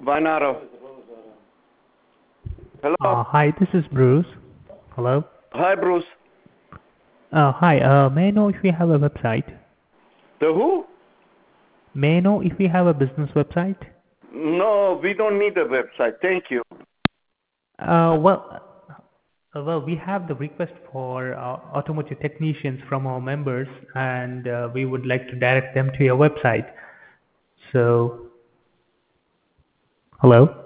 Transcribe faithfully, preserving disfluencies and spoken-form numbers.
Vanaro. Hello. Uh, hi, this is Bruce. Hello. Hi, Bruce. Uh, hi. Uh, may I know if you have a website? The who? May I know if you have a business website? No, we don't need a website. Thank you. Uh, well, uh, well, we have the request for uh, automotive technicians from our members, and uh, we would like to direct them to your website. So, hello.